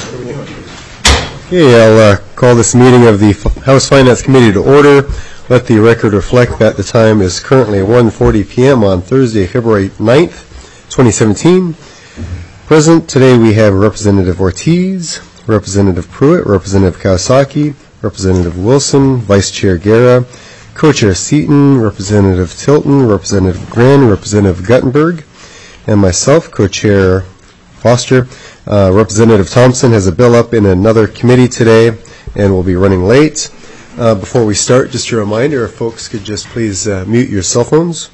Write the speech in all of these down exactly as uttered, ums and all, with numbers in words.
Okay, I'll uh, call this meeting of the House Finance Committee to order. Let the record reflect that the time is currently one forty p m on Thursday, February ninth, twenty seventeen. Present today we have Representative Ortiz, Representative Pruitt, Representative Kawasaki, Representative Wilson, Vice Chair Guerra, Co-Chair Seaton, Representative Tilton, Representative Grin, Representative Guttenberg, and myself, Co-Chair Foster. Uh, Representative Thompson has a bill up in another committee today and will be running late. Uh, before we start, just a reminder, if folks could just please uh, mute your cell phones.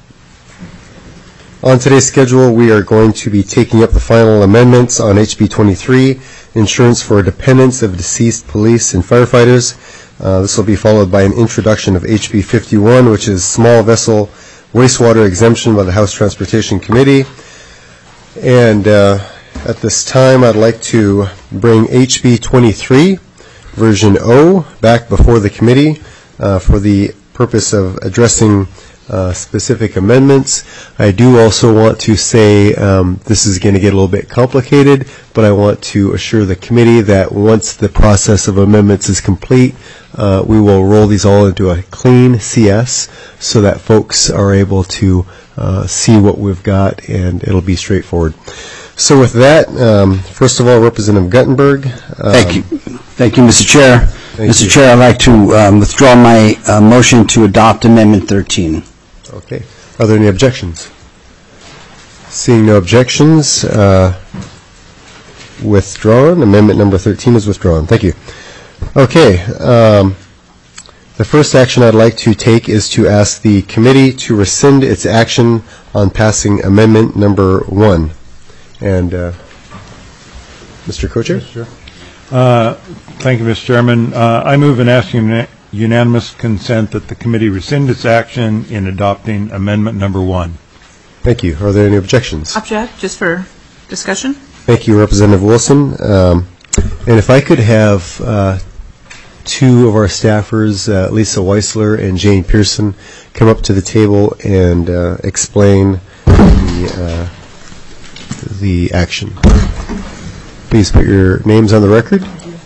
On today's schedule, we are going to be taking up the final amendments on H B twenty-three, Insurance for Dependents of Deceased Police and Firefighters. Uh, this will be followed by an introduction of H B fifty-one, which is Small Vessel Wastewater Exemption by the House Transportation Committee. And uh, at this time, I'd like to bring H B twenty-three, version O, back before the committee uh, for the purpose of addressing uh, specific amendments. I do also want to say um, this is going to get a little bit complicated, but I want to assure the committee that once the process of amendments is complete, uh, we will roll these all into a clean C S so that folks are able to uh, see what we've got, and it'll be straightforward. So with that, um, first of all, Representative Guttenberg. Um, Thank you. Thank you, Mister Chair. Mister You. Chair, I'd like to um, withdraw my uh, motion to adopt Amendment thirteen. Okay. Are there any objections? Seeing no objections, uh, withdrawn. Amendment number thirteen is withdrawn. Thank you. Okay. Um, the first action I'd like to take is to ask the committee to rescind its action on passing Amendment number one. And uh, Mister Co-Chair? Yes, sure. Uh, thank you, Mister Chairman. Uh, I move and ask uni- unanimous consent that the committee rescind its action in adopting Amendment Number One. Thank you. Are there any objections? Object, just for discussion. Thank you, Representative Wilson. Um, and if I could have uh, two of our staffers, uh, Lisa Weisler and Jane Pearson, come up to the table and uh, explain the uh, the action. Please put your names on the record.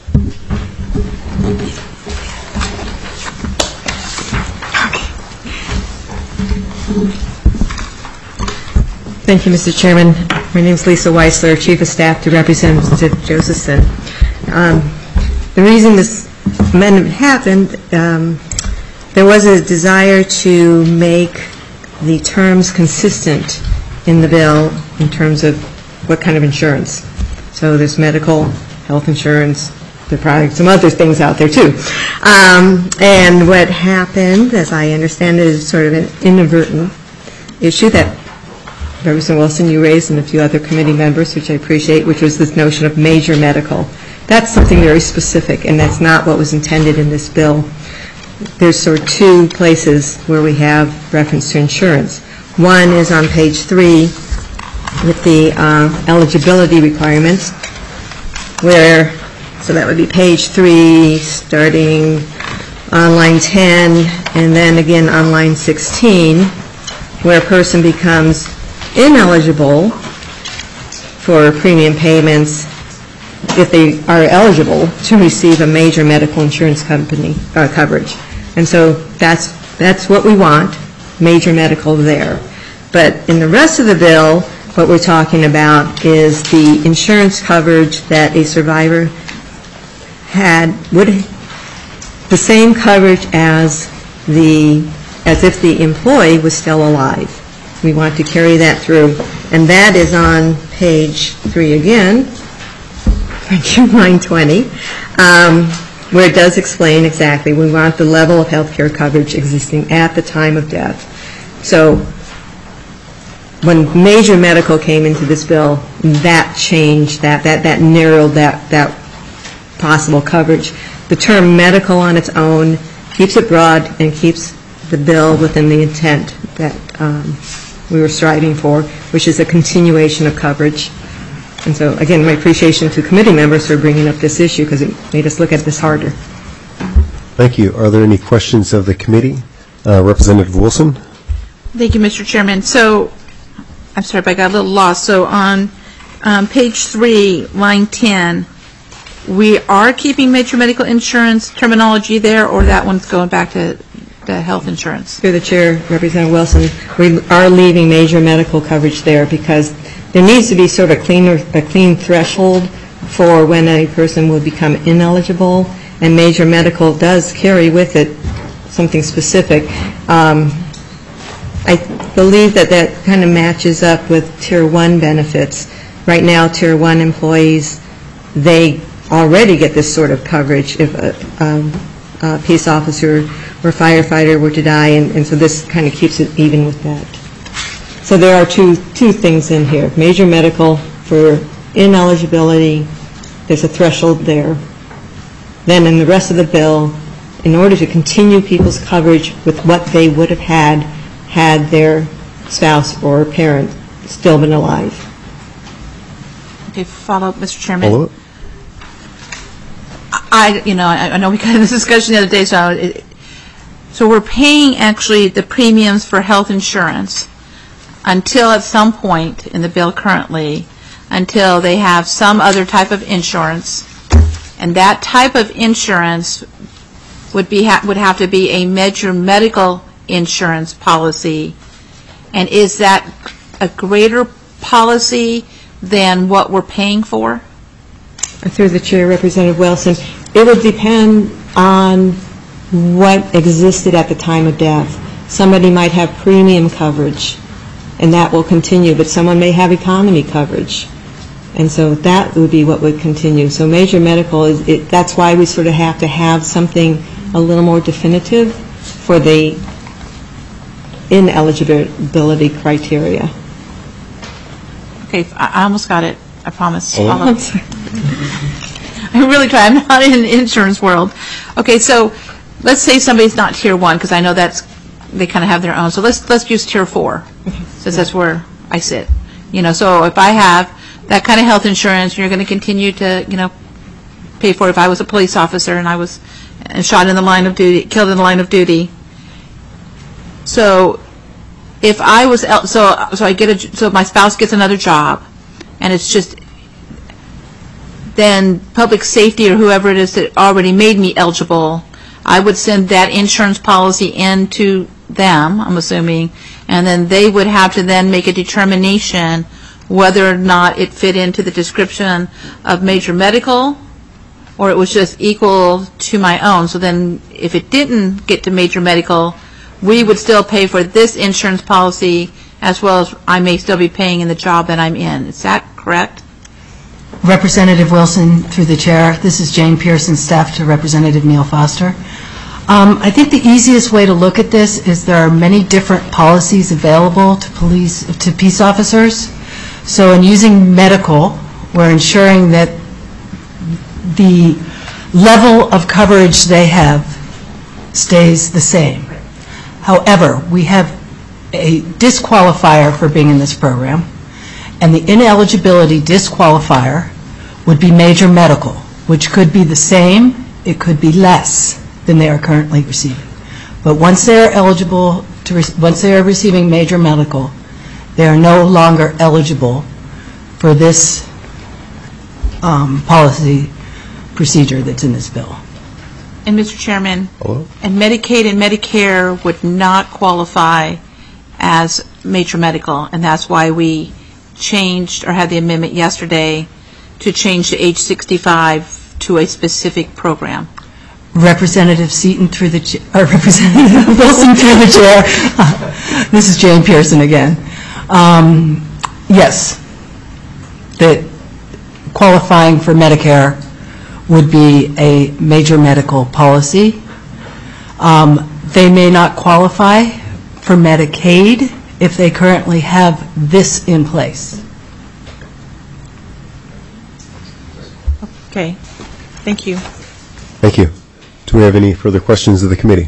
Thank you, Mister Chairman. My name is Lisa Weisler, Chief of Staff to Representative Josephson. Um, the reason this amendment happened, um, there was a desire to make the terms consistent in the bill in terms of what kind of insurance. So there's medical, health insurance, there are probably some other things out there too. Um, and what happened, as I understand it, is sort of an inadvertent issue that Representative Wilson, you raised, and a few other committee members, which I appreciate, which was this notion of major medical. That's something very specific, and that's not what was intended in this bill. There's sort of two places where we have reference to insurance. One is on page three with the uh, eligibility requirements, where, so that would be page three, starting on line ten, and then again on line sixteen, where a person becomes ineligible for premium payments if they are eligible to receive a major medical insurance company uh, coverage. And so that's that's what we want, major medical there. But in the rest of the bill, what we're talking about is the insurance coverage that a survivor had, would the same coverage as the as if the employee was still alive. We want to carry that through, and that is on page three again. Thank you, line twenty, um, where it does explain exactly we want the level of health care coverage existing at the time of death. So when major medical came into this bill, that changed, that that that narrowed that that possible coverage. The term medical on its own keeps it broad and keeps the bill within the intent that um, we were striving for, which is a continuation of coverage. And so, again, my appreciation to committee members for bringing up this issue, because it made us look at this harder. Thank you. Are there any questions of the committee? Uh, Representative Wilson? Thank you, Mister Chairman. So, I'm sorry if I got a little lost. So on um, page three, line ten, we are keeping major medical insurance terminology there, or that one's going back to the health insurance? Through the chair, Representative Wilson, we are leaving major medical coverage there because there needs to be sort of cleaner, a clean threshold for when a person will become ineligible, and major medical does carry with it something specific. Um, I believe that that kind of matches up with Tier one benefits. Right now, Tier one employees, they already get this sort of coverage if a, um, a peace officer or firefighter were to die, and, and so this kind of keeps it even with that. So there are two, two things in here. Major medical for ineligibility, there's a threshold there. Then in the rest of the bill, in order to continue people's coverage with what they would have had had their spouse or parent still been alive. Okay, follow up, Mister Chairman. Follow up? I, you know, I, I know we got this discussion the other day, so it, so we're paying actually the premiums for health insurance until at some point in the bill currently, until they have some other type of insurance, and that type of insurance would be ha would have to be a major medical insurance policy. And is that a greater policy than what we're paying for? Through the chair, Representative Wilson, it would depend on what existed at the time of death. Somebody might have premium coverage, and that will continue, but someone may have economy coverage. And so that would be what would continue. So major medical, is it, that's why we sort of have to have something a little more definitive for the ineligibility criteria. Okay, I, I almost got it. I promise. Oh. Follow up. I really try. I'm not in the insurance world. Okay, so let's say somebody's not tier one, because I know that's they kind of have their own. So let's let's use tier four, since that's where I sit. You know, so if I have that kind of health insurance, you're going to continue to, you know, pay for it. If I was a police officer and I was and shot in the line of duty, killed in the line of duty. So if I was el so so I get a so my spouse gets another job, and it's just then public safety or whoever it is that already made me eligible, I would send that insurance policy in to them, I'm assuming, and then they would have to then make a determination whether or not it fit into the description of major medical or it was just equal to my own. So then if it didn't get to major medical, we would still pay for this insurance policy as well as I may still be paying in the job that I'm in. Is that correct? Representative Wilson, through the chair, this is Jane Pearson, staff to Representative Neil Foster. Um, I think the easiest way to look at this is there are many different policies available to police, to peace officers. So in using medical, we're ensuring that the level of coverage they have stays the same. However, we have a disqualifier for being in this program, and the ineligibility disqualifier would be major medical, which could be the same, it could be less than they are currently receiving. But once they are eligible to, once they are receiving major medical, they are no longer eligible for this um, policy procedure that's in this bill. And Mister Chairman, Hello? and Medicaid and Medicare would not qualify as major medical, and that's why we changed or had the amendment yesterday to change the age sixty-five to a specific program. Representative Seaton through the chair, or Representative Wilson through the chair. Uh, this is Jane Pearson again. Um, yes, that qualifying for Medicare would be a major medical policy. Um, they may not qualify for Medicaid if they currently have this in place. Okay. Thank you. Thank you. Do we have any further questions of the committee?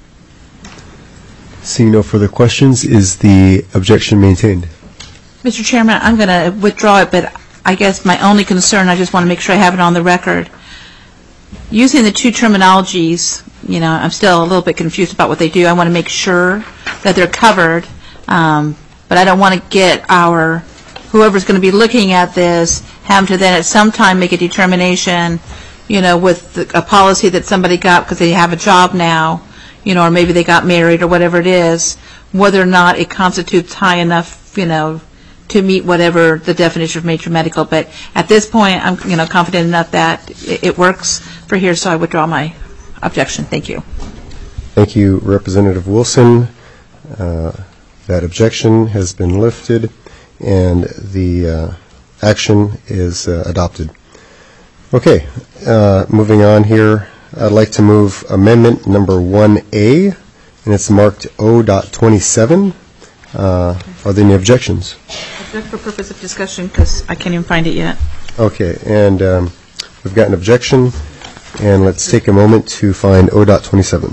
Seeing no further questions, is the objection maintained? Mister Chairman, I'm going to withdraw it, but I guess my only concern, I just want to make sure I have it on the record. Using the two terminologies, you know, I'm still a little bit confused about what they do. I want to make sure that they're covered, um, but I don't want to get our, whoever's going to be looking at this, have to then at some time make a determination, you know, with the- a policy that somebody got because they have a job now, you know, or maybe they got married or whatever it is, whether or not it constitutes high enough, you know, to meet whatever the definition of major medical. But at this point, I'm, you know, confident enough that it, it works for here, so I withdraw my objection. Thank you. Thank you, Representative Wilson. Uh, That objection has been lifted, and the uh, action is uh, adopted. Okay, uh, moving on here, I'd like to move amendment number one A, and it's marked O twenty-seven. Uh, Are there any objections? Object for purpose of discussion because I can't even find it yet. Okay, and um, we've got an objection, and let's take a moment to find O twenty-seven.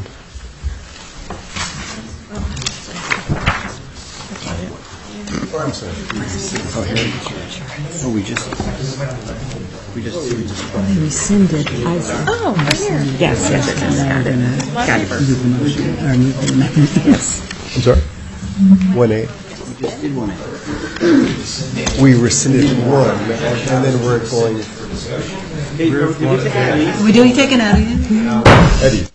I'm sorry. Oh, here. Oh, we just, we just, we just. They rescinded. Oh, here. Yes, yes, got it. Got it. Yes. I'm sorry? one A. We just did one. We rescinded one, and then we're going. Are we doing taken out again? Eddie.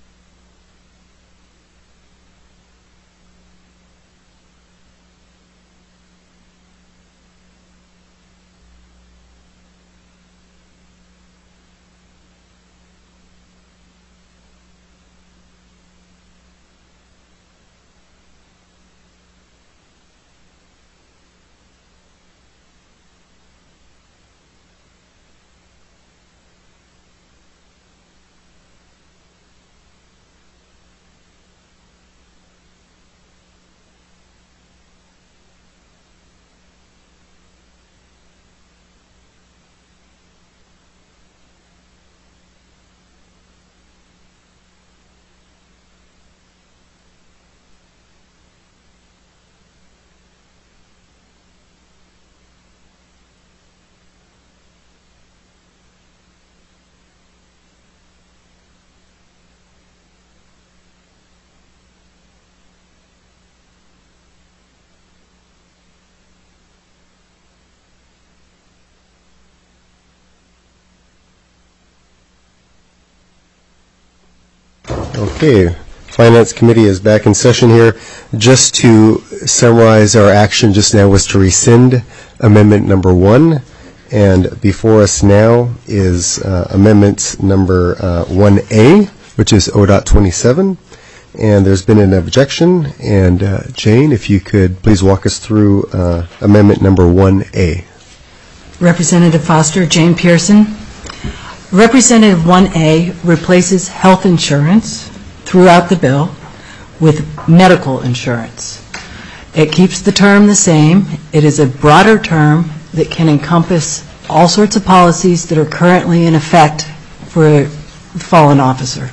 Okay, Finance Committee is back in session here. Just to summarize, our action just now was to rescind amendment number one, and before us now is uh, amendment number uh, one A, which is O twenty-seven, and there's been an objection, and uh, Jane, if you could please walk us through uh, amendment number one A. Representative Foster, Jane Pearson. Representative one A replaces health insurance throughout the bill with medical insurance. It keeps the term the same. It is a broader term that can encompass all sorts of policies that are currently in effect for a fallen officer,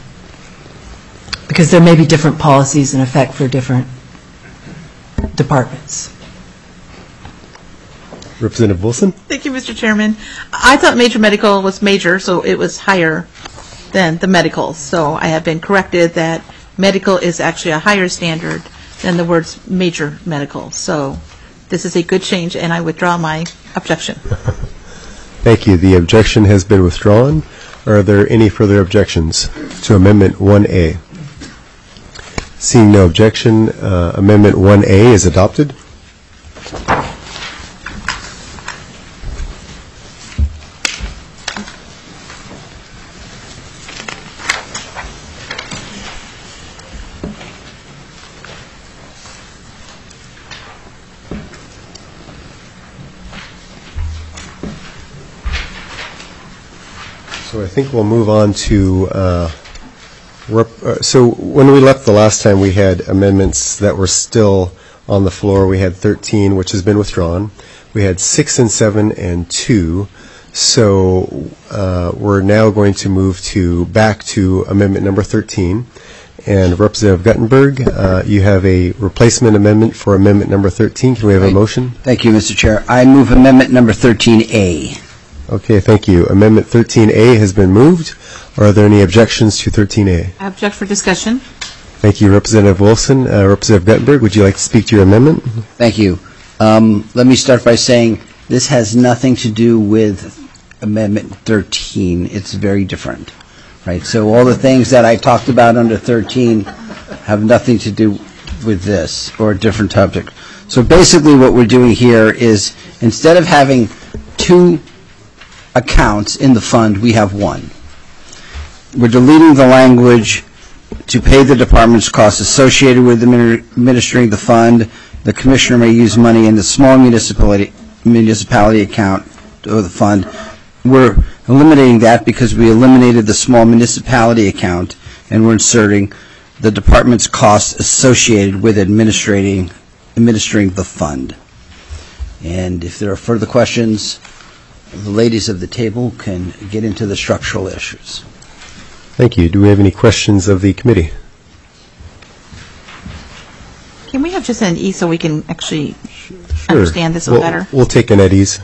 because there may be different policies in effect for different departments. Representative Wilson? Thank you, Mister Chairman. I thought major medical was major, so it was higher than the medical. So I have been corrected that medical is actually a higher standard than the words major medical. So this is a good change, and I withdraw my objection. Thank you. The objection has been withdrawn. Are there any further objections to Amendment one A? Seeing no objection, uh, Amendment one A is adopted. So I think we'll move on to, uh, rep- uh, so when we left the last time, we had amendments that were still on the floor. We had thirteen, which has been withdrawn. We had six and seven and two. So uh, we're now going to move to back to amendment number thirteen. And Representative Guttenberg, uh, you have a replacement amendment for amendment number thirteen. Can we have a motion? Thank you, Mister Chair. I move amendment number thirteen A. Okay, thank you. Amendment thirteen A has been moved. Are there any objections to thirteen A? I object for discussion. Thank you, Representative Wilson. Uh, Representative Guttenberg, would you like to speak to your amendment? Thank you. Um, Let me start by saying this has nothing to do with Amendment thirteen, it's very different, right? So all the things that I talked about under thirteen have nothing to do with this, or a different subject. So basically what we're doing here is, instead of having two accounts in the fund, we have one. We're deleting the language to pay the department's costs associated with administering the fund. The commissioner may use money in the small municipality municipality account of the fund. We're eliminating that because we eliminated the small municipality account, and we're inserting the department's costs associated with administrating administering the fund. And if there are further questions, the ladies of the table can get into the structural issues. Thank you. Do we have any questions of the committee? Can we have just an E so we can actually Sure. understand this a little We'll- better? We'll take an at ease.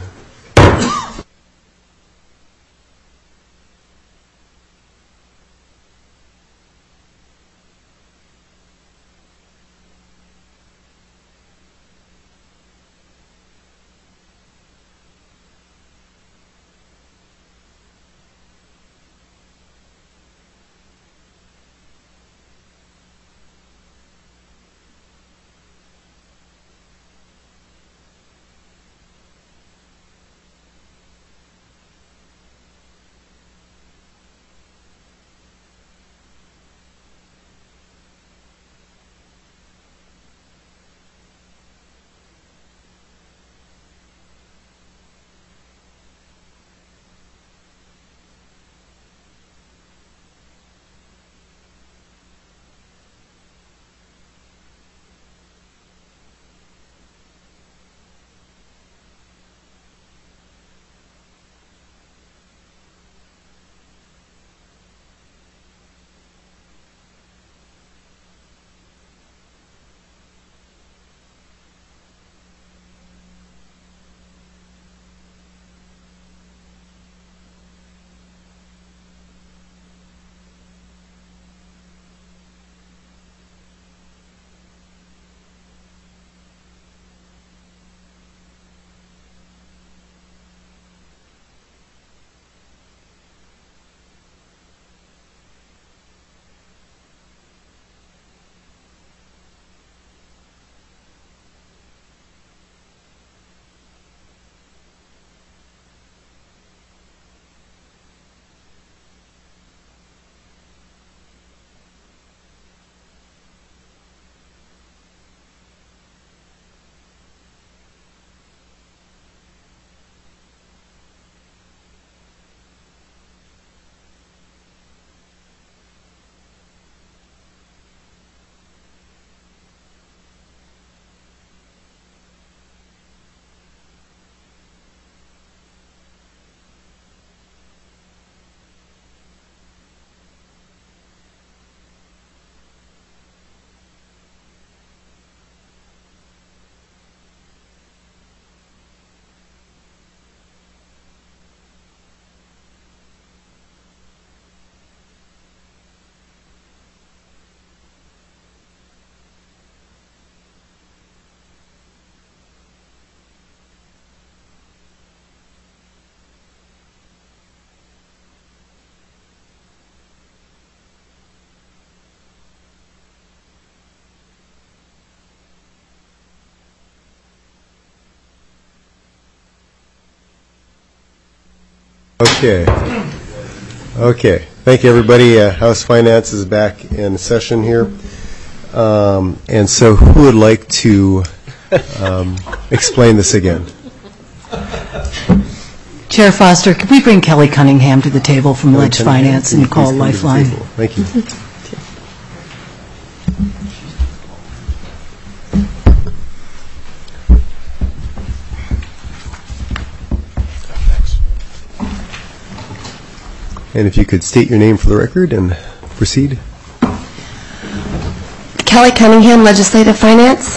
Okay. Okay. Thank you, everybody. Uh, House Finance is back in session here. Um, and so who would like to um, explain this again? Chair Foster, could we bring Kelly Cunningham to the table from Kelly Ledge Cunningham, Finance can you and call please come to the Lifeline? table? Thank you. And if you could state your name for the record and proceed. Kelly Cunningham, Legislative Finance.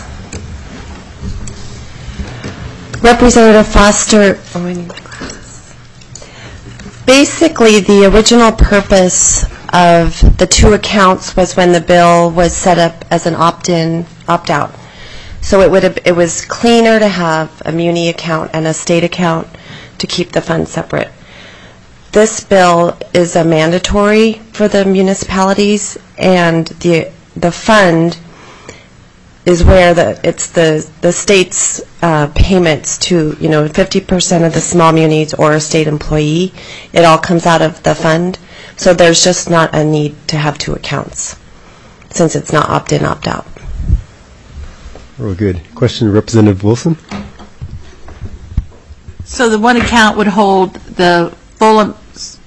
Representative Foster, oh, I need my glasses. Basically, the original purpose of the two accounts was when the bill was set up as an opt-in, opt-out. So it would have, it was cleaner to have a muni account and a state account to keep the funds separate. this bill is a mandatory for the municipalities, and the the fund is where the it's the the state's uh, payments to, you know, fifty percent of the small munis or a state employee. It all comes out of the fund, so there's just not a need to have two accounts since it's not opt-in, opt-out. Real good. Question, Representative Wilson? So the one account would hold the full, am- s-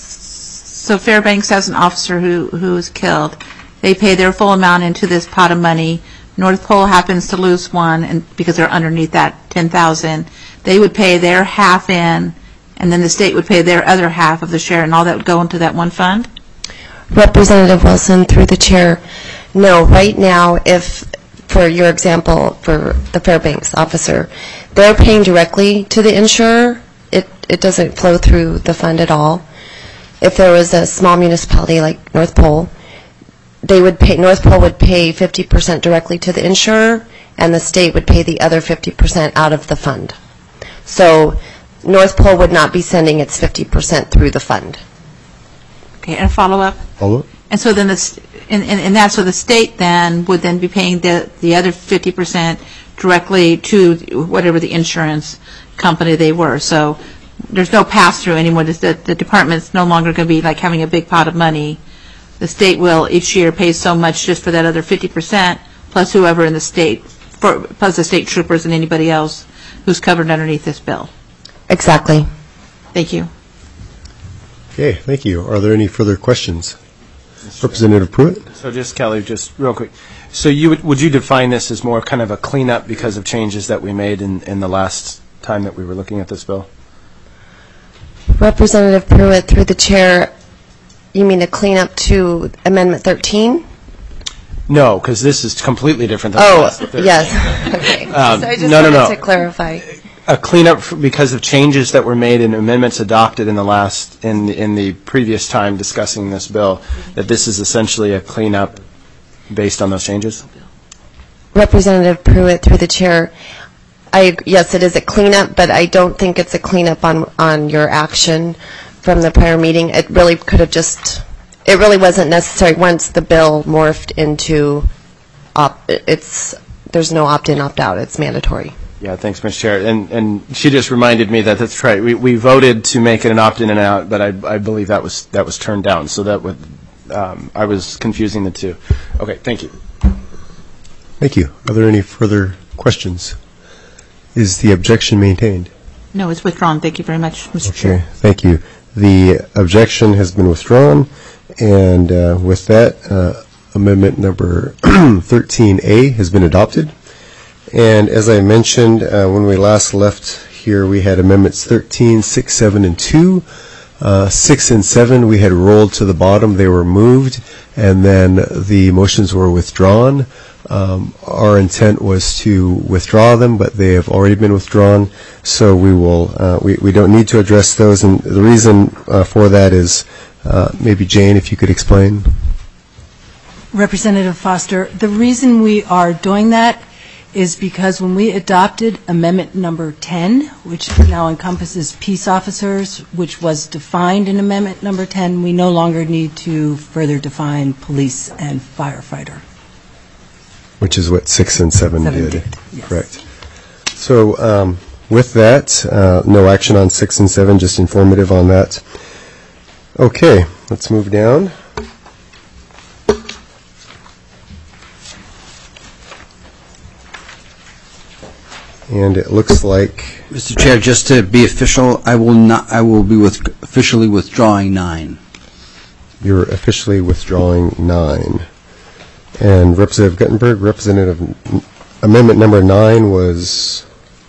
so Fairbanks has an officer who, who is killed. They pay their full amount into this pot of money. North Pole happens to lose one, and because they're underneath that ten thousand, they would pay their half in, and then the state would pay their other half of the share, and all that would go into that one fund? Representative Wilson, through the chair, no, right now, if, for your example, for the Fairbanks officer, they're paying directly to the insurer. It, it doesn't flow through the fund at all. If there was a small municipality like North Pole, they would pay, North Pole would pay fifty percent directly to the insurer, and the state would pay the other fifty percent out of the fund. So North Pole would not be sending its fifty percent through the fund. Okay, and a follow-up? Follow-up? And so then the, st- and, and, and that's, so the state then would then be paying the, the other fifty percent directly to whatever the insurance company they were. So there's no pass-through anymore. The, the department's no longer going to be like having a big pot of money. The state will each year pay so much just for that other fifty percent, plus whoever in the state, for, plus the state troopers and anybody else who's covered underneath this bill. Exactly. Thank you. Okay, thank you. Are there any further questions? Representative Pruitt? So just, Kelly, just real quick. So you would, would you define this as more kind of a cleanup because of changes that we made in, in the last time that we were looking at this bill? Representative Pruitt, through the chair, you mean a cleanup to Amendment thirteen? No, because this is completely different than Oh, the last. yes. Okay. Um, So I just no, no, wanted no. to clarify. A cleanup f- because of changes that were made and amendments adopted in the last, in, in the previous time discussing this bill, that this is essentially a cleanup based on those changes? Representative Pruitt, through the chair, I, yes, it is a cleanup, but I don't think it's a cleanup on, on your action from the prior meeting. It really could have just, it really wasn't necessary once the bill morphed into, op, it's, there's no opt-in, opt-out. It's mandatory. Yeah, thanks, Mister Chair. And, and she just reminded me that that's right. We, we voted to make it an opt-in and out, but I, I believe that was, that was turned down. So that would, um, I was confusing the two. Okay, thank you. Thank you. Are there any further questions? Is the objection maintained? No, it's withdrawn. Thank you very much, Mister Chair. Okay, thank you. The objection has been withdrawn, and uh, with that, uh, amendment number thirteen A has been adopted. And as I mentioned, uh, when we last left here, we had amendments thirteen, six, seven, and two. Uh, six and seven we had rolled to the bottom. They were moved, and then the motions were withdrawn. Um, our intent was to withdraw them, but they have already been withdrawn, so we will uh, we, we don't need to address those. And the reason uh, for that is uh, maybe Jane, if you could explain. Representative Foster, the reason we are doing that is because when we adopted Amendment Number ten, which now encompasses peace officers, which was defined in Amendment Number ten, we no longer need to further define police and firefighter. Which is what six and seven, Seven did. did, yes. Correct. So um, with that, uh, no action on six and seven, just informative on that. Okay, let's move down. And it looks like, Mister Chair, just to be official, I will not, I will be with, officially withdrawing nine. you're officially withdrawing nine. And Representative Guttenberg, Representative, amendment number nine was,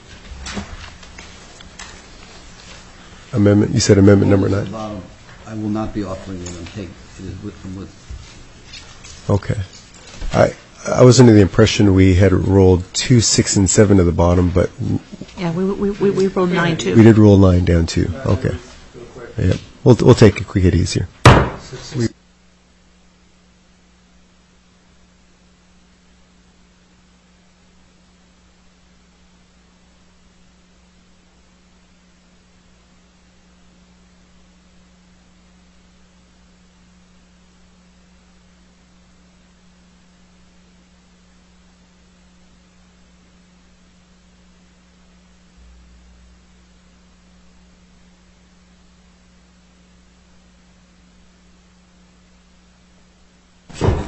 amendment, you said amendment number nine? I will not be offering it and take it with, with. Okay. I I was under the impression we had rolled two, six, and seven to the bottom, but Yeah, we, we, we we rolled nine, too. we did roll nine down too. Okay. Yep. We'll we'll take it quick and easier. We-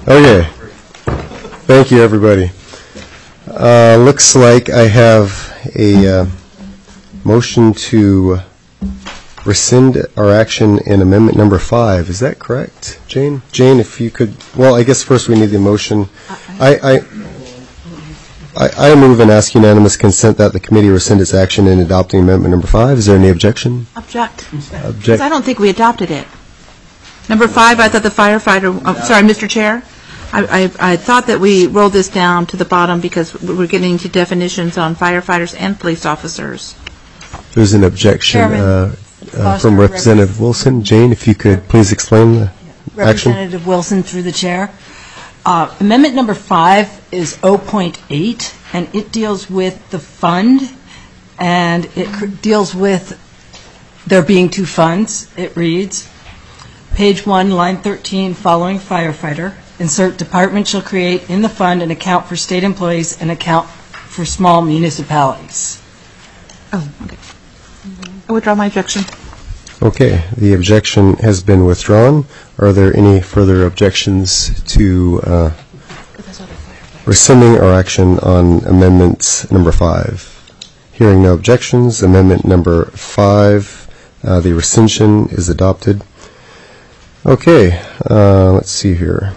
Okay. Thank you, everybody. Uh, Looks like I have a uh, motion to rescind our action in amendment number five. Is that correct, Jane? Jane, if you could, well, I guess first we need the motion. I, I, I I move and ask unanimous consent that the committee rescind its action in adopting amendment number five. Is there any objection? Object. Because I Object. don't think we adopted it. Number five, I thought the firefighter, oh, sorry, Mister Chair, I, I, I thought that we rolled this down to the bottom because we're getting to definitions on firefighters and police officers. There's an objection Chairman uh, uh, Foster, from Representative Wilson. Jane, if you could please explain the action. Representative Wilson, through the chair. Uh, Amendment number five is zero point eight, and it deals with the fund, and it cr- deals with there being two funds. It reads, page one, line thirteen, following firefighter, insert department shall create in the fund an account for state employees and account for small municipalities. Oh, okay. I withdraw my objection. Okay, the objection has been withdrawn. Are there any further objections to uh, rescinding our action on amendment number five? Hearing no objections, amendment number five, uh, the rescission is adopted. Okay, uh, let's see here.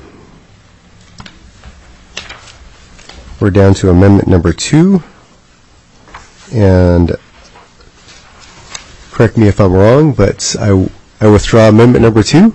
We're down to amendment number two, and correct me if I'm wrong, but I, I withdraw amendment number two.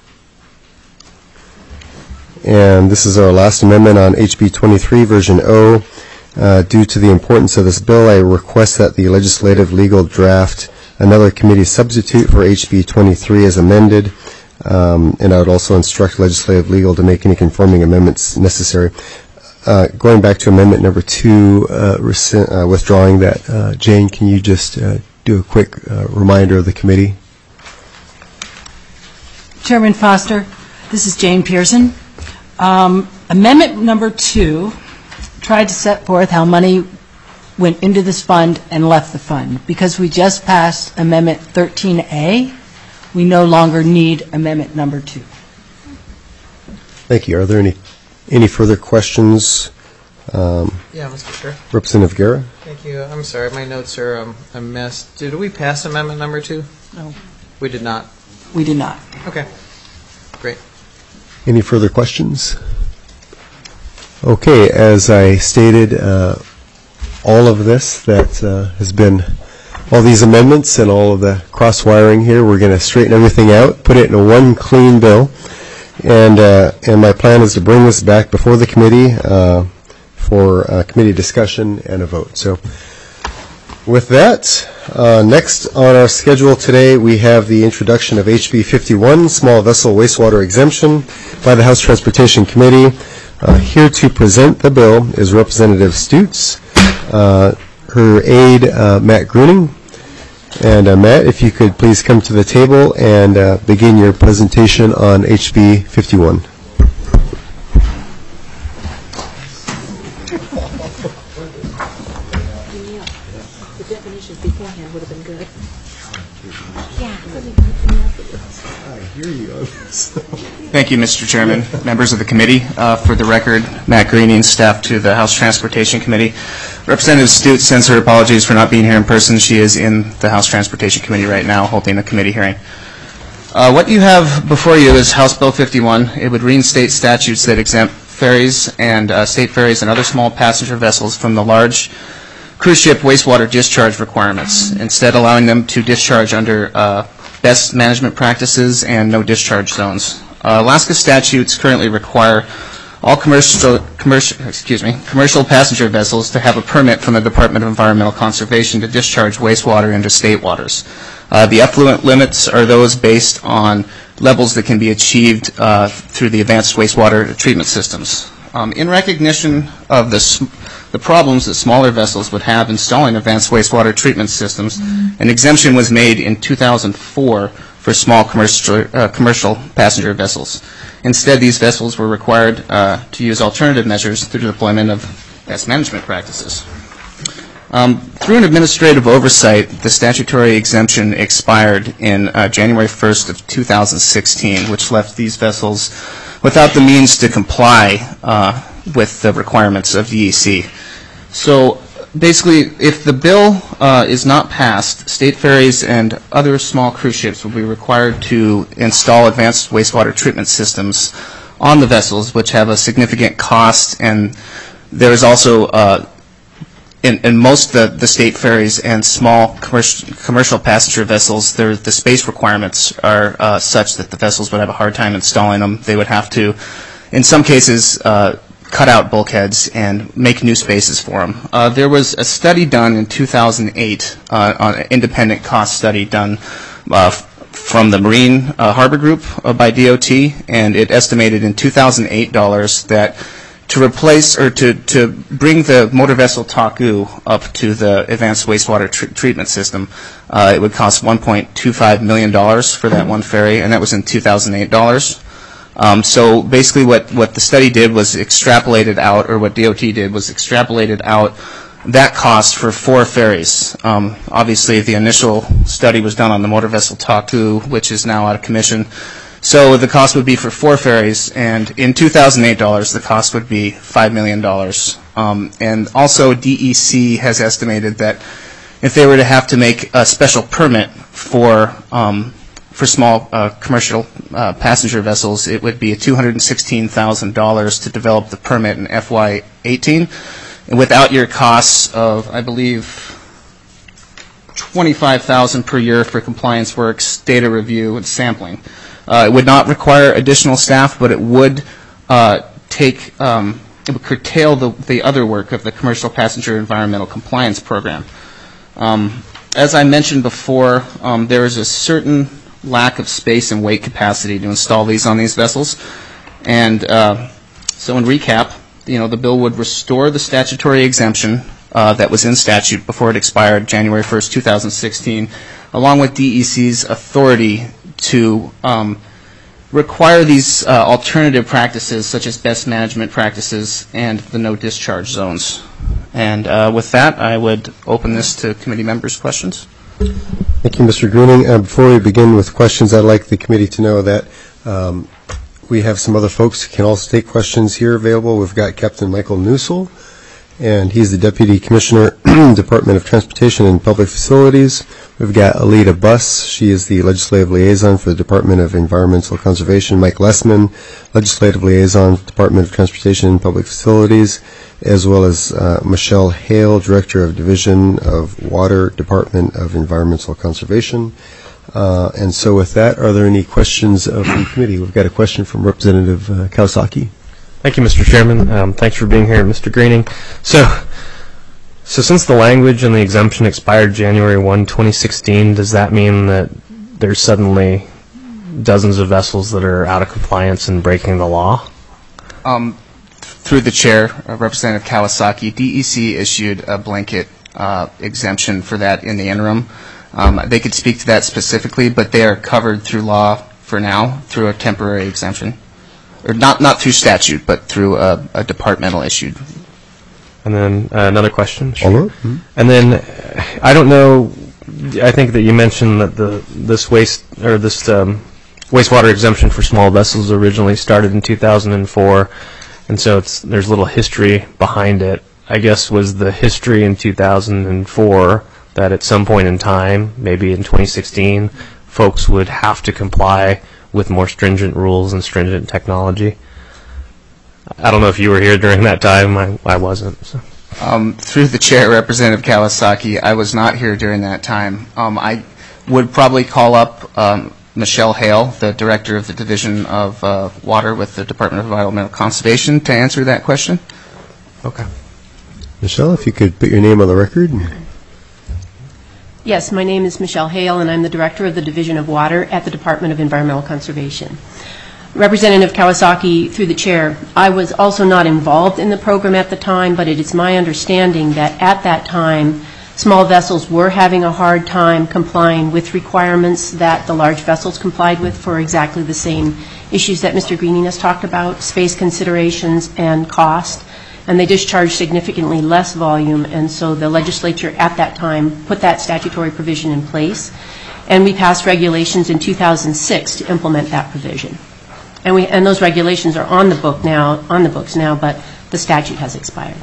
And this is our last amendment on H B twenty-three, version O. Uh, due to the importance of this bill, I request that the legislative legal draft another committee substitute for H B twenty-three as amended. Um, and I would also instruct legislative legal to make any conforming amendments necessary. Uh, going back to amendment number two, uh, rescind, uh, withdrawing that, uh, Jane, can you just uh, do a quick uh, reminder of the committee? Chairman Foster, this is Jane Pearson. Um, Amendment number two tried to set forth how money went into this fund and left the fund. Because we just passed Amendment thirteen A, we no longer need Amendment number two. Thank you. Are there any any further questions? Um, Yeah, Mister Chair. Representative Guerra? Thank you. I'm sorry, my notes are um, a mess. Did we pass amendment number two? No. We did not. We did not. Okay. Great. Any further questions? Okay, as I stated, uh, all of this that uh, has been, all these amendments and all of the cross-wiring here, we're going to straighten everything out, put it in a one clean bill, and uh, and my plan is to bring this back before the committee uh, for uh, committee discussion and a vote. So with that, uh, next on our schedule today, we have the introduction of H B fifty-one, Small Vessel Wastewater Exemption, by the House Transportation Committee. Uh, here to present the bill is Representative Stutes, uh, her aide, uh, Matt Gruening. And uh, Matt, if you could please come to the table and uh, begin your presentation on H B fifty-one. The definitions beforehand would have been good. Thank you, Mister Chairman, members of the committee. Uh, for the record, Matt Greening, staff to the House Transportation Committee. Representative Stutes sends her apologies for not being here in person. She is in the House Transportation Committee right now holding a committee hearing. Uh, what you have before you is House Bill fifty-one. It would reinstate statutes that exempt ferries and uh, state ferries and other small passenger vessels from the large cruise ship wastewater discharge requirements, instead allowing them to discharge under uh, best management practices and no discharge zones. Uh, Alaska statutes currently require all commercial, commercial, excuse me, commercial passenger vessels to have a permit from the Department of Environmental Conservation to discharge wastewater into state waters. Uh, the effluent limits are those based on levels that can be achieved uh, through the advanced wastewater treatment systems. Um, in recognition of the, sm- the problems that smaller vessels would have installing advanced wastewater treatment systems, mm-hmm. an exemption was made in two thousand four for small commercial, uh, commercial passenger vessels. Instead, these vessels were required uh, to use alternative measures through the deployment of best management practices. Um, through an administrative oversight, the statutory exemption expired in uh, January first of two thousand sixteen, which left these vessels without the means to comply uh, with the requirements of D E C. So basically, if the bill uh, is not passed, state ferries and other small cruise ships will be required to install advanced wastewater treatment systems on the vessels, which have a significant cost, and there is also uh, In, in most of the, the state ferries and small commercial, commercial passenger vessels, the space requirements are uh, such that the vessels would have a hard time installing them. They would have to, in some cases, uh, cut out bulkheads and make new spaces for them. Uh, there was a study done in two thousand eight, uh, on an independent cost study done uh, from the Marine uh, Harbor Group uh, by D O T, and it estimated in two thousand eight dollars that to replace or to, to bring the motor vessel Taku up to the advanced wastewater tr treatment system, uh, it would cost one point two five million dollars for that one ferry, and that was in two thousand eight dollars. Um, so basically what, what the study did was extrapolated out, or what D O T did was extrapolated out that cost for four ferries. Um, obviously the initial study was done on the motor vessel Taku, which is now out of commission. So the cost would be for four ferries, and in two thousand eight dollars, the cost would be five million dollars. Um, and also D E C has estimated that if they were to have to make a special permit for um, for small uh, commercial uh, passenger vessels, it would be two hundred sixteen thousand dollars to develop the permit in F Y eighteen, and without your costs of, I believe, twenty-five thousand dollars per year for compliance works, data review, and sampling. Uh, it would not require additional staff, but it would uh, take, um, it would curtail the, the other work of the Commercial Passenger Environmental Compliance Program. Um, as I mentioned before, um, there is a certain lack of space and weight capacity to install these on these vessels. And uh, so in recap, you know, the bill would restore the statutory exemption uh, that was in statute before it expired January first, two thousand sixteen, along with D E C's authority to um, require these uh, alternative practices, such as best management practices and the no discharge zones. And uh, with that, I would open this to committee members' questions. Thank you, Mister Greening. Uh, before we begin with questions, I'd like the committee to know that um, we have some other folks who can also take questions here available. We've got Captain Michael Newsel, and he's the Deputy Commissioner, Department of Transportation and Public Facilities. We've got Alita Buss. She is the Legislative Liaison for the Department of Environmental Conservation. Mike Lessman, Legislative Liaison, Department of Transportation and Public Facilities, as well as uh, Michelle Hale, Director of Division of Water, Department of Environmental Conservation. Uh, and so with that, are there any questions of the committee? We've got a question from Representative uh, Kawasaki. Thank you, Mister Chairman. Um, thanks for being here, Mister Greening. So, so since the language and the exemption expired January first, twenty sixteen, does that mean that there's suddenly dozens of vessels that are out of compliance and breaking the law? Um, through the chair, uh, Representative Kawasaki, D E C issued a blanket uh, exemption for that in the interim. Um, they could speak to that specifically, but they are covered through law for now through a temporary exemption. Or not, not through statute, but through a, a departmental issued. And then uh, another question. Sure. Mm-hmm. And then uh, I don't know. I think that you mentioned that the this waste or this um, wastewater exemption for small vessels originally started in two thousand four, and so it's there's a little history behind it. I guess was the history in two thousand four that at some point in time, maybe in twenty sixteen, folks would have to comply with more stringent rules and stringent technology. I don't know if you were here during that time. I, I wasn't. So. Um, through the chair, Representative Kawasaki, I was not here during that time. Um, I would probably call up um, Michelle Hale, the Director of the Division of uh, Water with the Department of Environmental Conservation, to answer that question. Okay. Michelle, if you could put your name on the record. Yes, my name is Michelle Hale, and I'm the Director of the Division of Water at the Department of Environmental Conservation. Representative Kawasaki, through the chair, I was also not involved in the program at the time, but it is my understanding that at that time, small vessels were having a hard time complying with requirements that the large vessels complied with for exactly the same issues that Mister Greening has talked about, space considerations and cost. And they discharged significantly less volume, and so the legislature at that time put that statutory provision in place, and we passed regulations in two thousand six to implement that provision. And we, and those regulations are on the book now, on the books now, but the statute has expired.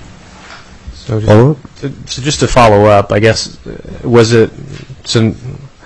So just, so just to follow up, I guess, was it, so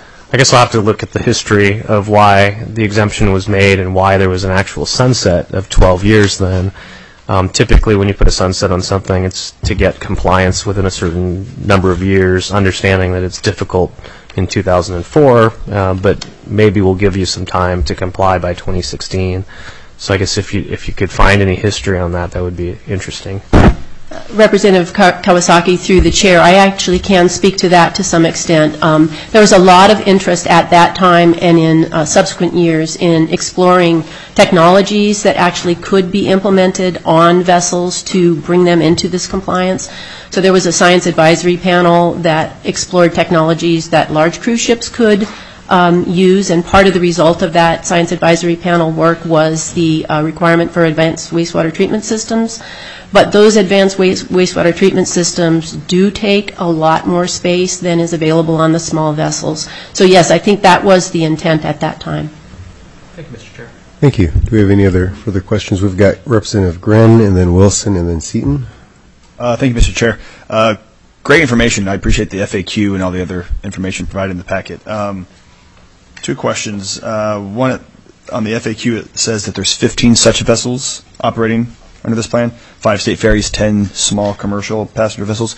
I guess I'll have to look at the history of why the exemption was made and why there was an actual sunset of twelve years then. Um, typically, when you put a sunset on something, it's to get compliance within a certain number of years, understanding that it's difficult in two thousand four, uh, but maybe we'll give you some time to comply by twenty sixteen. So I guess if you if you could find any history on that, that would be interesting. Representative Kawasaki, through the chair, I actually can speak to that to some extent. Um, there was a lot of interest at that time and in uh, subsequent years in exploring technologies that actually could be implemented on vessels to bring them into this compliance. So there was a science advisory panel that explored technologies that large cruise ships could um, use, and part of the result of that science advisory panel work was the uh, requirement for advanced wastewater treatment systems. But those advanced waste, wastewater treatment systems do take a lot more space than is available on the small vessels. So yes, I think that was the intent at that time. Thank you, Mister Chair. Thank you. Do we have any other further questions? We've got Representative Gren, and then Wilson, and then Seaton. Uh, thank you, Mister Chair. Uh, great information. I appreciate the F A Q and all the other information provided in the packet. Um, two questions. Uh, one, on the F A Q, it says that there's fifteen such vessels operating under this plan, five state ferries, ten small commercial passenger vessels.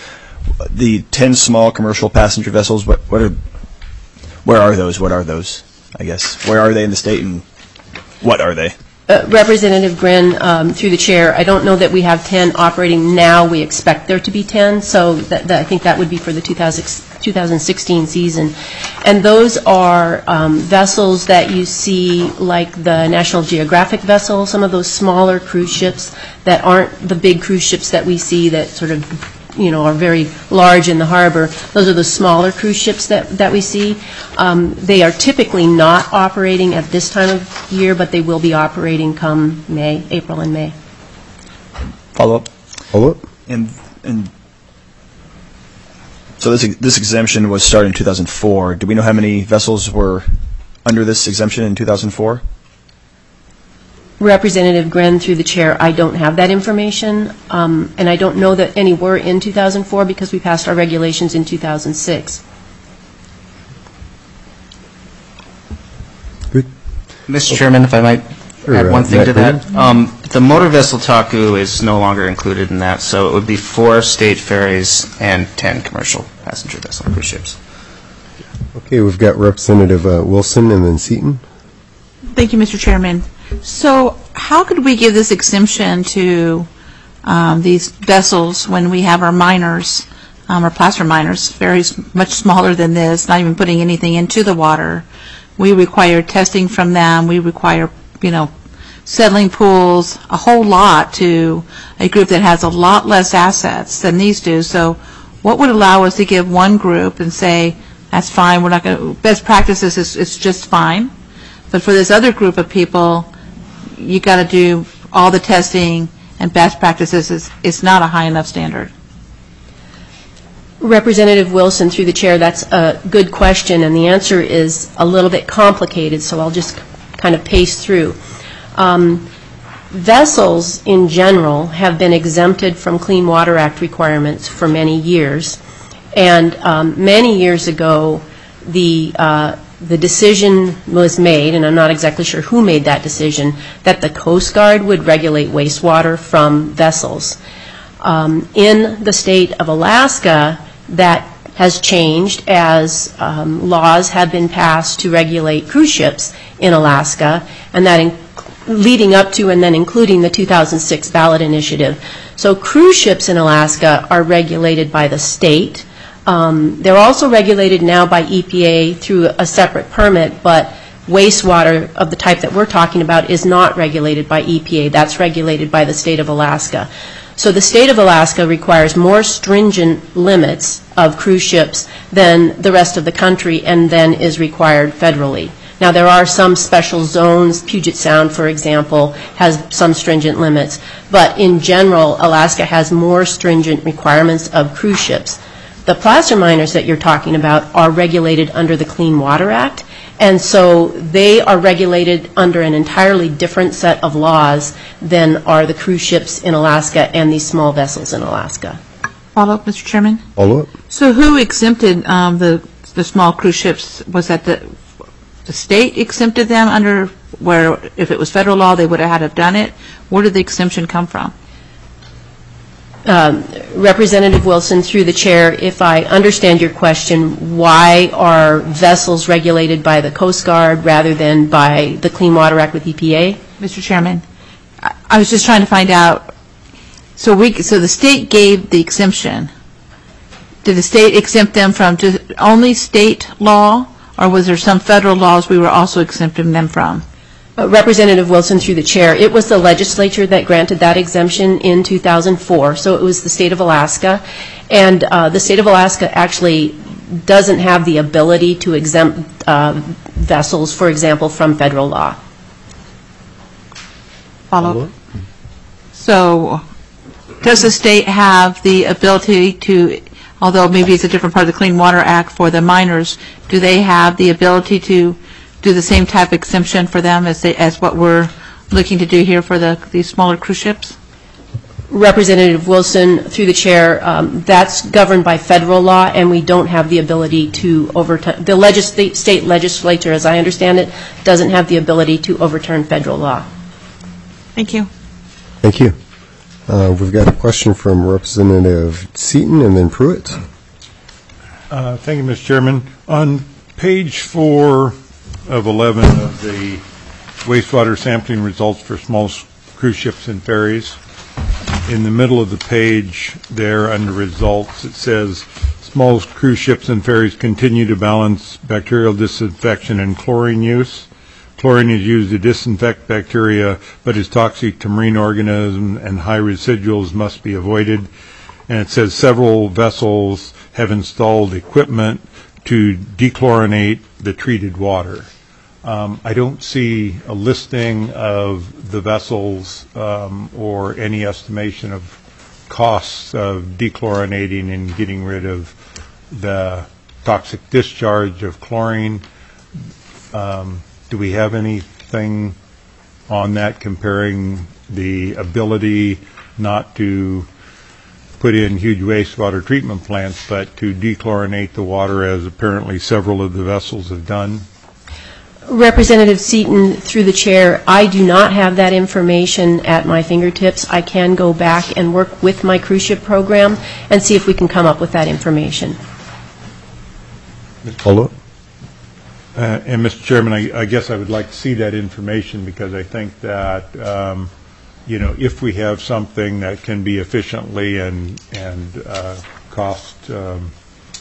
The ten small commercial passenger vessels, what, what are, where are those? What are those, I guess? Where are they in the state, and what are they? Uh, Representative Grin, um, through the chair, I don't know that we have ten operating now. We expect there to be ten, so that, that I think that would be for the two thousand sixteen season. And those are um, vessels that you see like the National Geographic vessel, some of those smaller cruise ships that aren't the big cruise ships that we see that sort of, you know, are very large in the harbor. Those are the smaller cruise ships that, that we see. Um, they are typically not operating at this time of year, but they will be operating come May, April and May. Follow up? Follow up? And, and so this, this exemption was started in two thousand four. Do we know how many vessels were under this exemption in two thousand four? Representative Gren, through the chair, I don't have that information, um, and I don't know that any were in two thousand four because we passed our regulations in two thousand six. Good. Mister Chairman, if I might Sure, add one uh, thing to Matt that. Um, the motor vessel TACU is no longer included in that, so it would be four state ferries and ten commercial passenger vessel cruise ships. Okay, we've got Representative uh, Wilson, and then Seaton. Thank you, Mister Chairman. So how could we give this exemption to um, these vessels when we have our miners, um, our placer miners, very s- much smaller than this, not even putting anything into the water? We require testing from them. We require, you know, settling pools, a whole lot to a group that has a lot less assets than these do. So what would allow us to give one group and say, that's fine, we're not going to, best practices is it's just fine. But for this other group of people, you got to do all the testing, and best practices is, is not a high enough standard. Representative Wilson, through the chair, that's a good question, and the answer is a little bit complicated, so I'll just kind of pace through. Um, vessels, in general, have been exempted from Clean Water Act requirements for many years, and um, many years ago, the uh, the decision was made, and I'm not exactly sure who made that decision, that the Coast Guard would regulate wastewater from vessels. Um, in the state of Alaska, that has changed as um, laws have been passed to regulate cruise ships in Alaska, and that in, leading up to and then including the two thousand six ballot initiative. So cruise ships in Alaska are regulated by the state. Um, they're also regulated now by E P A through a separate permit, but wastewater of the type that we're talking about is not regulated by E P A. That's regulated by the state of Alaska. So the state of Alaska requires more stringent limits of cruise ships than the rest of the country, and then is required federally. Now, there are some special zones. Puget Sound, for example, has some stringent limits. But in general, Alaska has more stringent requirements of cruise ships. The placer miners that you're talking about are regulated under the Clean Water Act, and so they are regulated under an entirely different set of laws than are the cruise ships in Alaska and these small vessels in Alaska. Follow up, Mister Chairman? Follow up? So who exempted um, the the small cruise ships? Was that the the state exempted them under where if it was federal law they would have had to have done it? Where did the exemption come from? Um, Representative Wilson, through the chair, if I understand your question, why are vessels regulated by the Coast Guard rather than by the Clean Water Act with E P A? Mister Chairman, I, I was just trying to find out. So we so the state gave the exemption. Did the state exempt them from just only state law, or was there some federal laws we were also exempting them from? Uh, Representative Wilson, through the chair, it was the legislature that granted that exemption in two thousand four, so it was the state of Alaska, and uh, the state of Alaska actually doesn't have the ability to exempt uh, vessels, for example, from federal law. Follow. So does the state have the ability to, although maybe it's a different part of the Clean Water Act for the miners, do they have the ability to do the same type of exemption for them as they, as what we're looking to do here for the these smaller cruise ships? Representative Wilson, through the chair, um, that's governed by federal law, and we don't have the ability to overturn. The legis- state legislature, as I understand it, doesn't have the ability to overturn federal law. Thank you. Thank you. Uh, we've got a question from Representative Seaton and then Pruitt. Uh, thank you, Mister Chairman. On page four of eleven of the wastewater sampling results for small cruise ships and ferries, in the middle of the page there under results, it says small cruise ships and ferries continue to balance bacterial disinfection and chlorine use. Chlorine is used to disinfect bacteria, but is toxic to marine organisms, and high residuals must be avoided. And it says several vessels have installed equipment to dechlorinate the treated water. Um, I don't see a listing of the vessels um, or any estimation of costs of dechlorinating and getting rid of the toxic discharge of chlorine. Um, do we have anything on that comparing the ability not to put in huge wastewater treatment plants, but to dechlorinate the water, as apparently several of the vessels have done? Representative Seaton, through the chair, I do not have that information at my fingertips. I can go back and work with my cruise ship program and see if we can come up with that information. Follow-up? Uh, and Mister Chairman, I, I guess I would like to see that information, because I think that, um, you know, if we have something that can be efficiently and, and uh, cost um,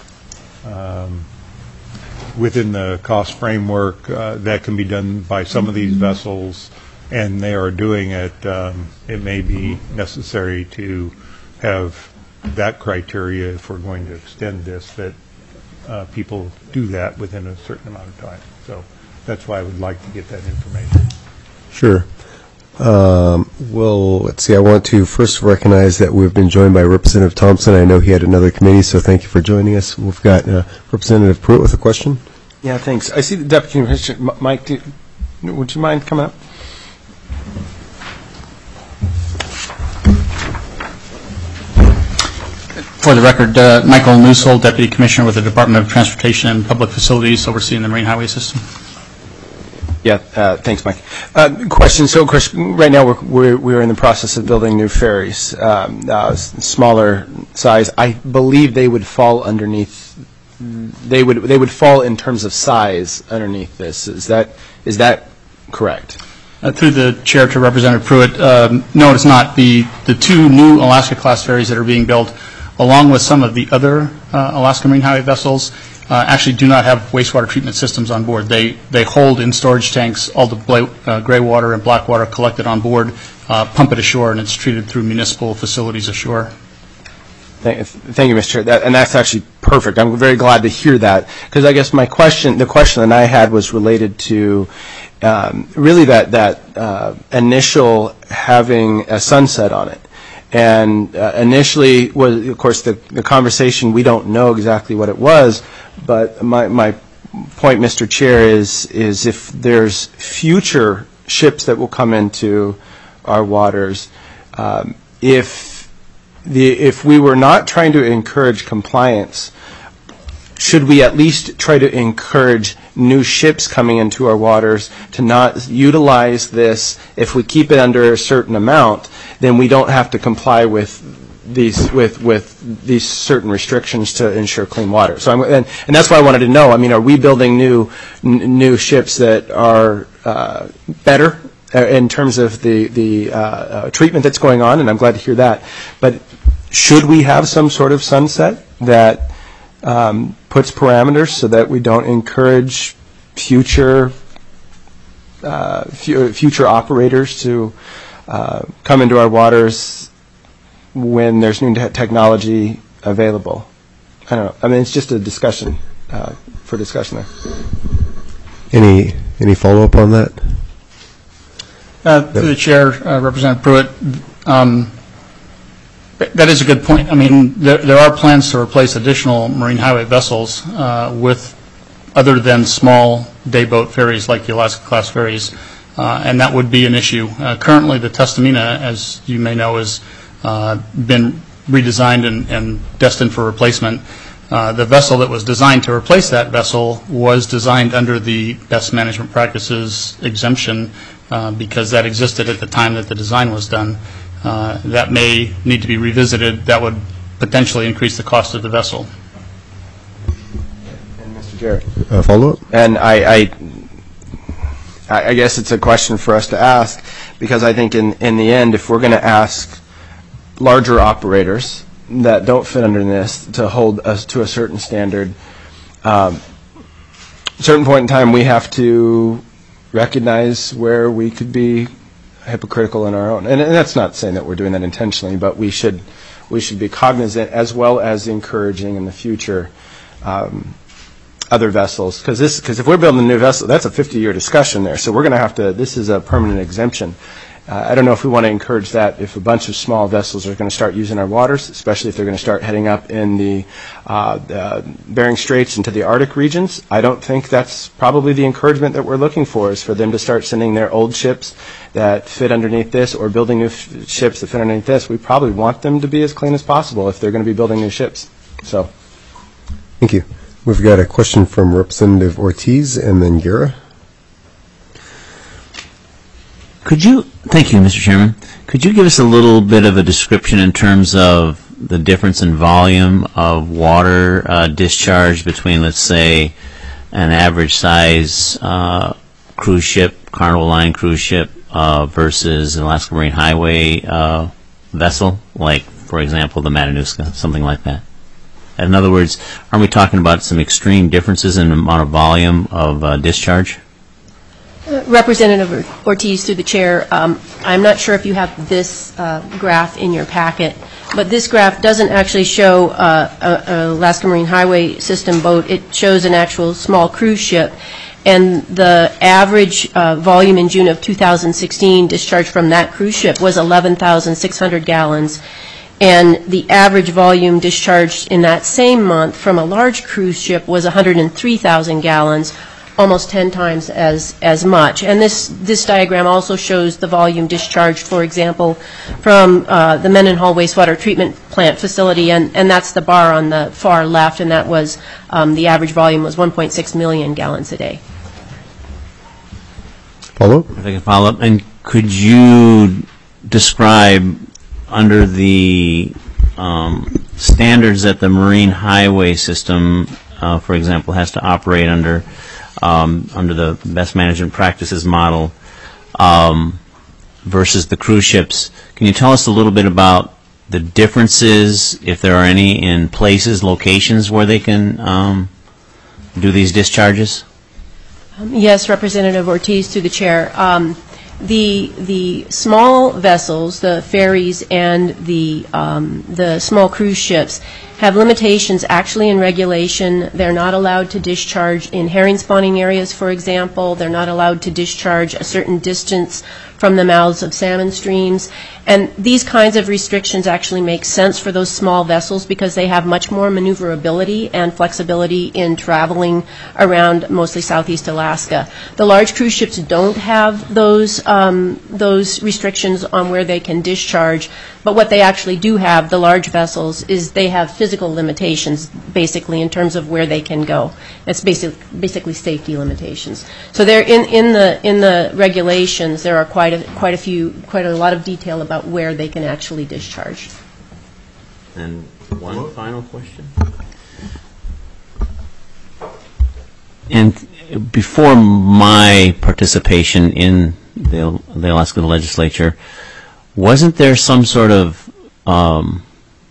um, within the cost framework uh, that can be done by some of these vessels, and they are doing it, um, it may be necessary to have that criteria if we're going to extend this, that uh, people do that within a certain amount of time. So that's why I would like to get that information. Sure. Um, well, let's see. I want to first recognize that we've been joined by Representative Thompson. I know he had another committee, so thank you for joining us. We've got uh, Representative Pruitt with a question. Yeah, thanks. I see the Deputy Commissioner. M- Mike, do, would you mind coming up? For the record, uh, Michael Newsold, Deputy Commissioner with the Department of Transportation and Public Facilities, overseeing the Marine Highway System. Yeah, uh, thanks, Mike. Uh, question. So, of course, right now we're, we're we're in the process of building new ferries, um, uh, smaller size. I believe they would fall underneath. They would they would fall in terms of size underneath this. Is that is that correct? Uh, through the chair to Representative Pruitt, um, no, it's not. The the two new Alaska-class ferries that are being built, along with some of the other uh, Alaska Marine Highway vessels, uh, actually do not have wastewater treatment systems on board. They they hold in storage tanks all the bla- uh, gray water and black water collected on board, uh, pump it ashore, and it's treated through municipal facilities ashore. Thank, thank you, Mister Chair. That, and that's actually perfect. I'm very glad to hear that, because I guess my question, the question that I had was related to um, really that that uh, initial having a sunset on it. And uh, initially, was of course, the, the conversation, we don't know exactly what it was, but my, my point, Mister Chair, is, is if there's future ships that will come into our waters, um, if, the, if we were not trying to encourage compliance, should we at least try to encourage new ships coming into our waters to not utilize this? If we keep it under a certain amount, then we don't have to comply with these with with these certain restrictions to ensure clean water. So I'm, and, and that's why I wanted to know. I mean, are we building new n- new ships that are uh, better uh, in terms of the the uh, uh, treatment that's going on? And I'm glad to hear that. But should we have some sort of sunset that Um, puts parameters so that we don't encourage future uh, fu- future operators to uh, come into our waters when there's new te- technology available? I don't know. I mean, it's just a discussion uh, for discussion there. Any any follow up on that? Uh, through the chair, uh, Representative Pruitt. Um, That is a good point. I mean, there, there are plans to replace additional marine highway vessels uh, with other than small day boat ferries like the Alaska-class ferries, uh, and that would be an issue. Uh, currently, the Tustumena, as you may know, has uh, been redesigned and, and destined for replacement. Uh, the vessel that was designed to replace that vessel was designed under the best management practices exemption uh, because that existed at the time that the design was done. Uh, that may need to be revisited. That would potentially increase the cost of the vessel. And Mister Jarrett. Uh, follow up? And I, I, I guess it's a question for us to ask, because I think in, in the end, if we're going to ask larger operators that don't fit under this to hold us to a certain standard, um, at a certain point in time, we have to recognize where we could be hypocritical in our own, and, and that's not saying that we're doing that intentionally, but we should we should be cognizant as well as encouraging in the future um, other vessels, because this because if we're building a new vessel, that's a fifty-year discussion there. So we're going to have to. This is a permanent exemption. Uh, I don't know if we want to encourage that if a bunch of small vessels are going to start using our waters, especially if they're going to start heading up in the, uh, the Bering Straits into the Arctic regions. I don't think that's probably the encouragement that we're looking for, is for them to start sending their old ships that fit underneath this or building new f- ships that fit underneath this. We probably want them to be as clean as possible if they're going to be building new ships. So, Thank you. We've got a question from Representative Ortiz and then Guerra. Could you, thank you, Mister Chairman, could you give us a little bit of a description in terms of the difference in volume of water uh, discharge between, let's say, an average size uh, cruise ship, Carnival Line cruise ship, uh, versus an Alaska Marine Highway uh, vessel, like, for example, the Matanuska, something like that? In other words, aren't we talking about some extreme differences in the amount of volume of uh, discharge? Uh, Representative Ortiz, through the chair, um, I'm not sure if you have this uh, graph in your packet, but this graph doesn't actually show uh, a, a Alaska Marine Highway System boat. It shows an actual small cruise ship, and the average uh, volume in June of two thousand sixteen discharged from that cruise ship was eleven thousand six hundred gallons, and the average volume discharged in that same month from a large cruise ship was one hundred three thousand gallons, almost ten times as, as much. And this, this diagram also shows the volume discharged, for example, from uh, the Mendenhall Wastewater Treatment Plant facility, and, and that's the bar on the far left, and that was, um, the average volume was one point six million gallons a day. Follow up? If I can follow up, and could you describe under the um, standards that the Marine Highway System, uh, for example, has to operate under, Um, under the best management practices model um, versus the cruise ships. Can you tell us a little bit about the differences, if there are any, in places, locations where they can um, do these discharges? Um, yes, Representative Ortiz, through the chair. Um, the the small vessels, the ferries, and the um, the small cruise ships have limitations actually in regulation. They're not allowed to discharge in herring spawning areas, for example. They're not allowed to discharge a certain distance from the mouths of salmon streams. And these kinds of restrictions actually make sense for those small vessels because they have much more maneuverability and flexibility in traveling around mostly southeast Alaska. The large cruise ships don't have those, um, those restrictions on where they can discharge, but what they actually do have, the large vessels, is they have physical limitations, basically, in terms of where they can go. It's basic, basically safety limitations. So there, in, in the in the regulations, there are quite a quite a few, quite a lot of detail about where they can actually discharge. And one final question. And before my participation in the, the Alaska legislature, wasn't there some sort of um,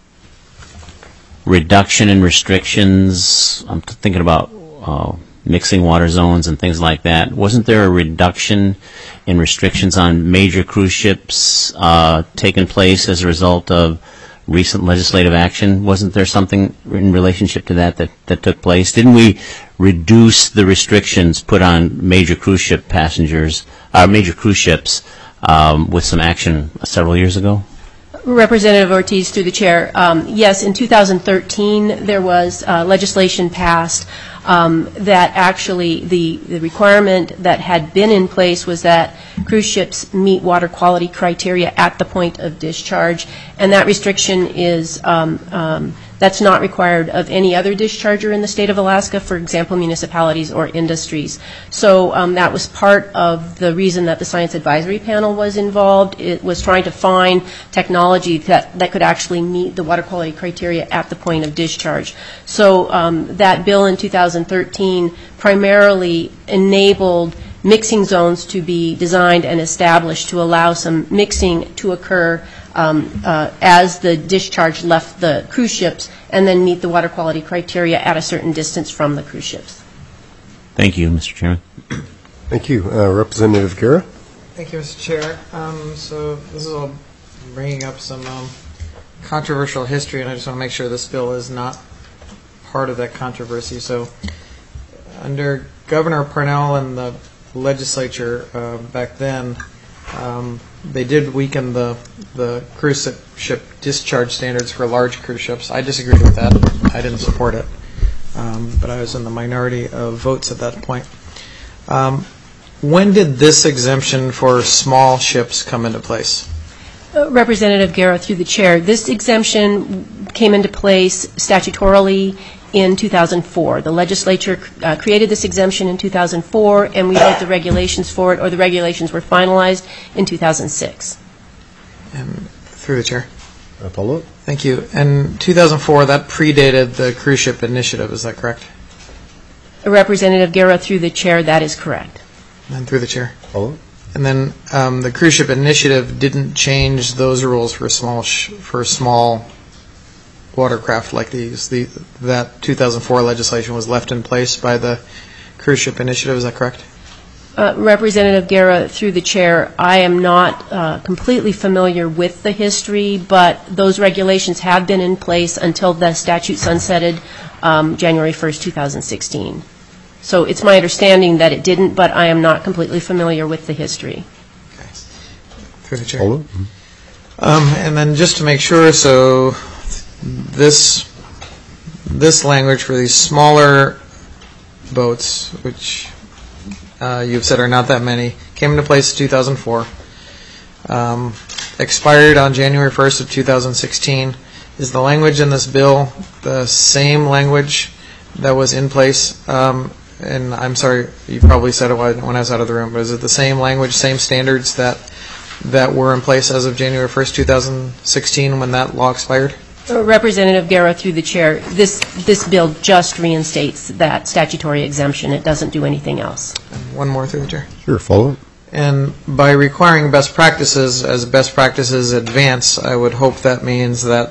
reduction in restrictions? I'm thinking about uh, mixing water zones and things like that. Wasn't there a reduction in restrictions on major cruise ships uh, taking place as a result of recent legislative action? Wasn't there something in relationship to that that, that took place? Didn't we reduce the restrictions put on major cruise ship passengers, uh, major cruise ships, um, with some action several years ago? Representative Ortiz, through the chair, um, yes, in two thousand thirteen there was uh, legislation passed um, that actually the, the requirement that had been in place was that cruise ships meet water quality criteria at the point of discharge, and that restriction is um, um, that's not required of any other discharger in the state of Alaska, for example, municipalities or industries. So um, that was part of the reason that the Science Advisory Panel was involved. It was trying to find technology that, that could actually meet the water quality criteria at the point of discharge. So um, that bill in two thousand thirteen primarily enabled mixing zones to be designed and established to allow some mixing to occur Um, uh, as the discharge left the cruise ships, and then meet the water quality criteria at a certain distance from the cruise ships. Thank you, Mister Chairman. Thank you. Uh, Representative Guerra? Thank you, Mister Chair. Um, so this is all bringing up some um, controversial history, and I just want to make sure this bill is not part of that controversy. So under Governor Parnell and the legislature uh, back then, um, they did weaken the, the cruise ship discharge standards for large cruise ships. I disagreed with that. I didn't support it. Um, but I was in the minority of votes at that point. Um, when did this exemption for small ships come into place? Uh, Representative Guerra, through the chair, this exemption came into place statutorily in two thousand four. The legislature uh, created this exemption in two thousand four, and we wrote the regulations for it, or the regulations were finalized in two thousand six. And through the chair. Uh, follow up. Thank you. And two thousand four, that predated the cruise ship initiative, is that correct? Representative Guerra, through the chair, that is correct. And through the chair. Follow up. And then um, the cruise ship initiative didn't change those rules for small sh for small watercraft like these. The, that two thousand four legislation was left in place by the cruise ship initiative. Is that correct? Uh, Representative Guerra, through the chair, I am not uh, completely familiar with the history, but those regulations have been in place until the statute sunsetted um, January first, two thousand sixteen. So it's my understanding that it didn't, but I am not completely familiar with the history. Okay. Through the chair. Follow up. Um, and then just to make sure, so this this language for these smaller boats, which uh, you've said are not that many, came into place in two thousand four, um, expired on January first of two thousand sixteen. Is the language in this bill the same language that was in place? Um, and I'm sorry, you probably said it when I was out of the room, but is it the same language, same standards that that were in place as of January first, two thousand sixteen when that law expired? Representative Guerra, through the chair, this this bill just reinstates that statutory exemption. It doesn't do anything else. And one more, through the chair. Sure, follow up. And by requiring best practices, as best practices advance, I would hope that means that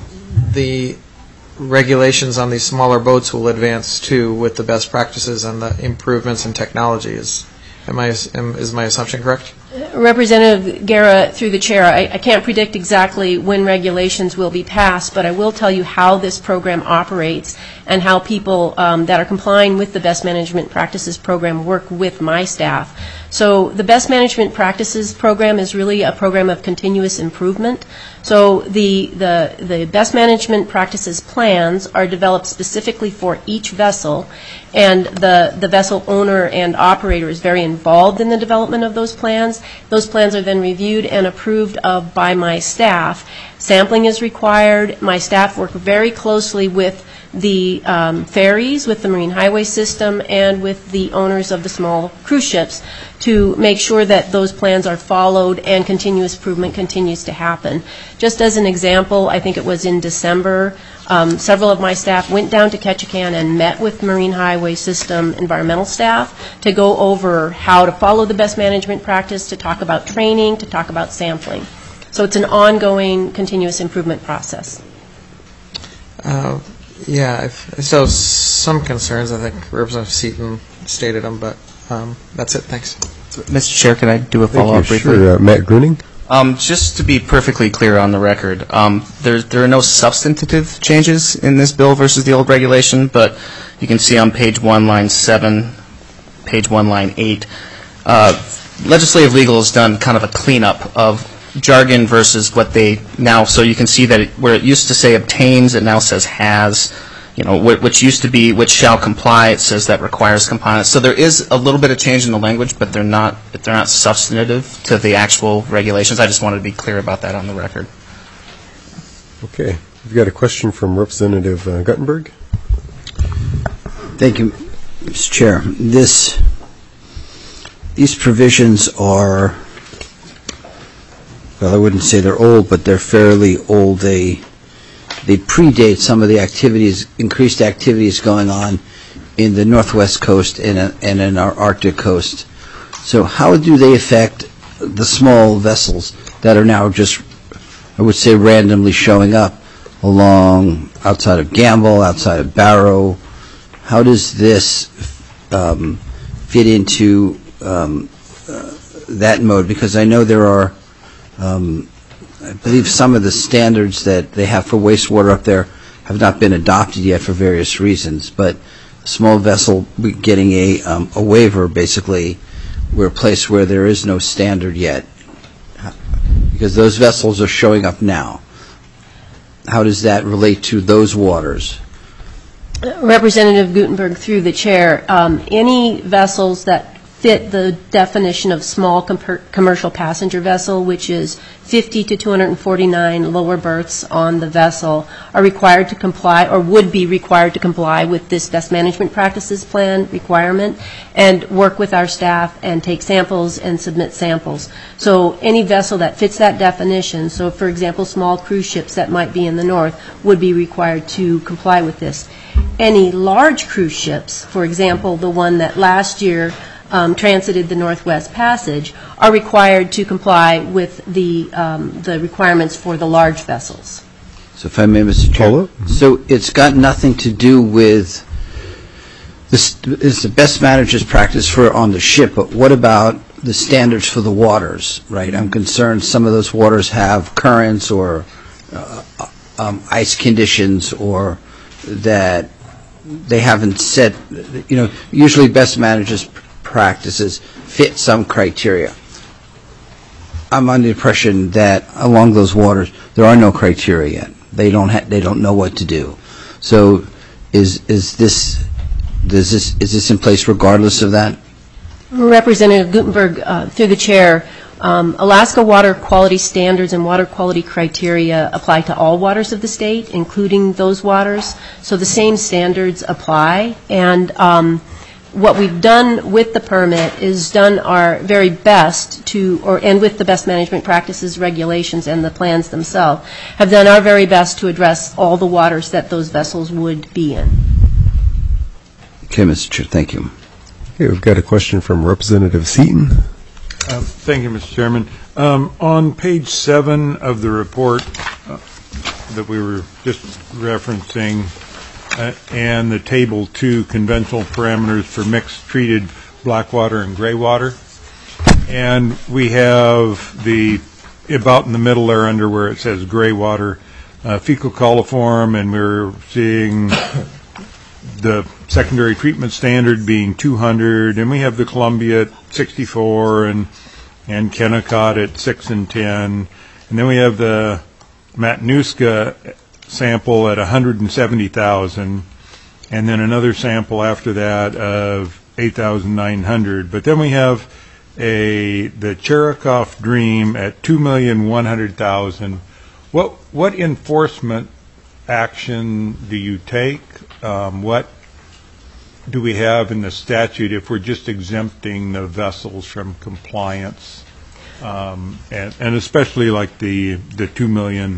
the regulations on these smaller boats will advance too with the best practices and the improvements in technology. Is, am I, am, is my assumption correct? Representative Guerra, through the chair, I, I can't predict exactly when regulations will be passed, but I will tell you how this program operates and how people um, that are complying with the Best Management Practices program work with my staff. So the Best Management Practices program is really a program of continuous improvement. So the, the, the Best Management Practices plans are developed specifically for each vessel, and the, the vessel owner and operator is very involved in the development of those plans. Those plans are then reviewed and approved of by my staff. Sampling is required. My staff work very closely with the um, ferries, with the Marine Highway System, and with the owners of the small cruise ships to make sure that those plans are followed and continuous improvement continues to happen. Just as an example, I think it was in December, um, several of my staff went down to Ketchikan and met with Marine Highway System environmental staff to go over how to follow the best management practice, to talk about training, to talk about sampling. So it's an ongoing continuous improvement process. Uh, Yeah, I've- so some concerns, I think Representative Seaton stated them, but um, that's it, thanks. Mister Chair, can I do a Thank you. follow-up briefly? Sure. Uh, Matt Gruning? Um, just to be perfectly clear on the record, um, there, there are no substantive changes in this bill versus the old regulation, but you can see on page one, line seven, page one, line eight, uh, legislative legal has done kind of a cleanup of jargon versus what they now, so you can see that it, where it used to say obtains, it now says has, you know, wh- which used to be which shall comply, it says that requires compliance. So there is a little bit of change in the language, but they're not they're not substantive to the actual regulations. I just wanted to be clear about that on the record. Okay. We've got a question from Representative uh, Guttenberg. Thank you, Mister Chair. This, these provisions are, well, I wouldn't say they're old, but they're fairly old. They they predate some of the activities, increased activities going on in the Northwest Coast and, uh, and in our Arctic coast. So how do they affect the small vessels that are now just, I would say, randomly showing up along outside of Gamble, outside of Barrow? How does this um, fit into um, uh, that mode? Because I know there are Um, I believe some of the standards that they have for wastewater up there have not been adopted yet for various reasons, but a small vessel getting a, um, a waiver, basically, we're a place where there is no standard yet, because those vessels are showing up now. How does that relate to those waters? Representative Guttenberg, through the chair, um, any vessels that fit the definition of small com- commercial passenger vessel, which is fifty to two hundred forty-nine lower berths on the vessel, are required to comply, or would be required to comply with this best management practices plan requirement, and work with our staff and take samples and submit samples. So any vessel that fits that definition, so for example, small cruise ships that might be in the north, would be required to comply with this. Any large cruise ships, for example, the one that last year Um, transited the Northwest Passage, are required to comply with the um, the requirements for the large vessels. So if I may, Mister Chair. Mm-hmm. So it's got nothing to do with this, is the best manager's practice for on the ship, but what about the standards for the waters, right? I'm concerned some of those waters have currents or uh, um, ice conditions, or that they haven't set, you know, usually best managers practices fit some criteria. I'm under the impression that along those waters there are no criteria yet. They don't ha- they don't know what to do. So is is this does this is this in place regardless of that? Representative Guttenberg, uh, through the chair, um, Alaska water quality standards and water quality criteria apply to all waters of the state, including those waters. So the same standards apply, and um, what we've done with the permit is done our very best to, or and with the best management practices regulations and the plans themselves, have done our very best to address all the waters that those vessels would be in. Okay, Mister Chair, thank you. Okay, we've got a question from Representative Seaton. Uh, Thank you, Mister Chairman. Um, On page seven of the report uh, that we were just referencing, Uh, and the table two conventional parameters for mixed treated black water and gray water. And we have the, about in the middle there under where it says gray water, uh, fecal coliform, and we're seeing the secondary treatment standard being two hundred, and we have the Columbia at sixty-four, and and Kennecott at six and ten, and then we have the Matanuska sample at one hundred seventy thousand, and then another sample after that of eight thousand nine hundred. But then we have a the Chirikoff Dream at two million one hundred thousand. What what enforcement action do you take? Um, what do we have in the statute if we're just exempting the vessels from compliance, um, and, and especially like the the two million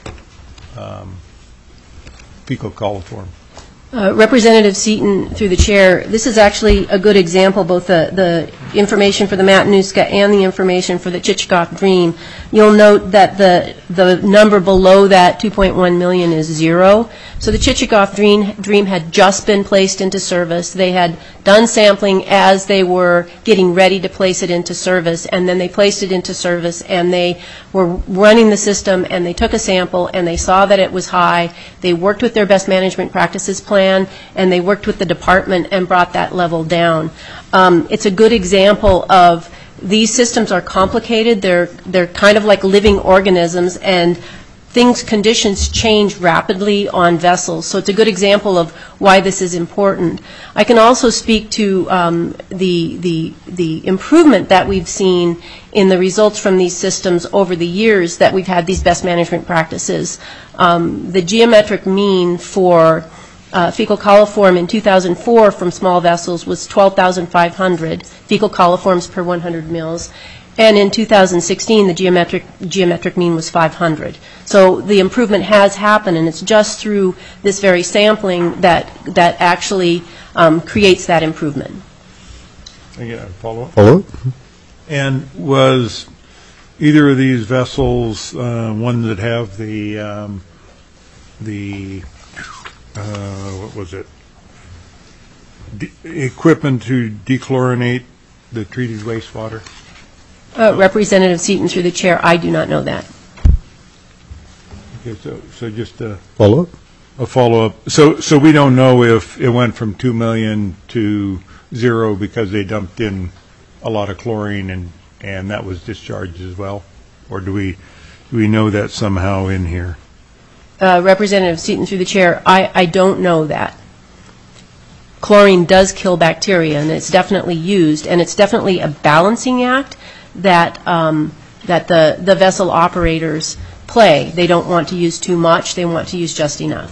um, fecal coliform? Uh, Representative Seaton, through the chair, this is actually a good example, both the, the information for the Matanuska and the information for the Chichikov Dream. You'll note that the the number below that, two point one million, is zero. So the Chichikov Dream, Dream had just been placed into service. They had done sampling as they were getting ready to place it into service, and then they placed it into service, and they were running the system, and they took a sample, and they saw that it was high. They worked with their best management practices plan, and they worked with the department and brought that level down. Um, it's a good example of these systems are complicated. They're they're kind of like living organisms, and things, conditions change rapidly on vessels. So it's a good example of why this is important. I can also speak to um, the, the, the improvement that we've seen in the results from these systems over the years that we've had these best management practices. Um, the geometric mean for uh, fecal coliform in two thousand four from small vessels was twelve thousand five hundred fecal coliforms per one hundred mils. And in two thousand sixteen, the geometric geometric mean was five hundred. So the improvement has happened, and it's just through this very sampling that that actually um, creates that improvement. Again, follow up. Follow up. And was either of these vessels uh, one that have the um, the uh, what was it? De- equipment to dechlorinate the treated wastewater? Uh, Representative Seaton, through the chair, I do not know that. Okay, so, so just a follow-up. A follow-up. So, so we don't know if it went from two million to zero because they dumped in a lot of chlorine and, and that was discharged as well, or do we do we know that somehow in here? Uh, Representative Seaton, through the chair, I, I don't know that. Chlorine does kill bacteria, and it's definitely used, and it's definitely a balancing act that um, that the, the vessel operators play. They don't want to use too much. They want to use just enough.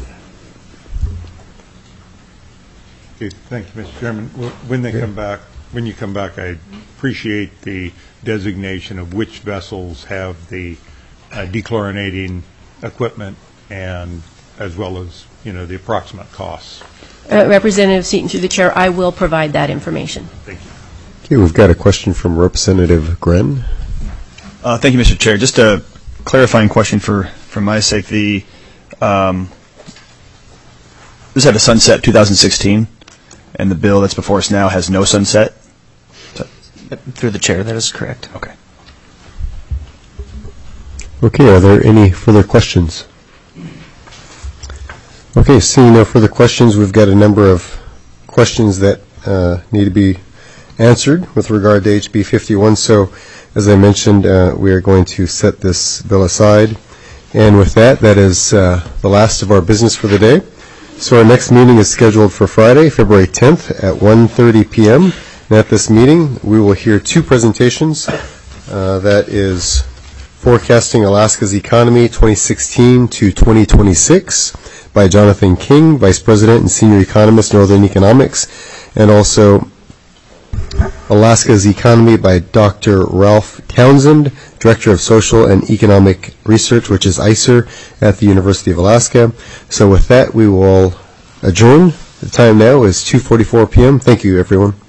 Okay, thank you, Mister Chairman. When they come back, when you come back, I appreciate the designation of which vessels have the uh, dechlorinating equipment, and as well as, you know, the approximate costs. Uh, Representative Seaton, through the chair, I will provide that information. Thank you. Okay, we've got a question from Representative Gren. Uh, thank you, Mister Chair. Just a clarifying question for, for my sake. The um, this had a sunset two thousand sixteen, and the bill that's before us now has no sunset? Through the chair, that is correct. Okay. Okay, are there any further questions? Okay, seeing no further questions, we've got a number of questions that uh, need to be answered with regard to H B fifty-one. So, as I mentioned, uh, we are going to set this bill aside. And with that, that is uh, the last of our business for the day. So our next meeting is scheduled for Friday, February tenth at one thirty p.m. And at this meeting, we will hear two presentations. Uh, that is Forecasting Alaska's Economy twenty sixteen to twenty twenty-six by Jonathan King, Vice President and Senior Economist, Northern Economics, and also Alaska's Economy by Doctor Ralph Townsend, Director of Social and Economic Research, which is I C E R, at the University of Alaska. So with that, we will adjourn. The time now is two forty-four p.m. Thank you, everyone.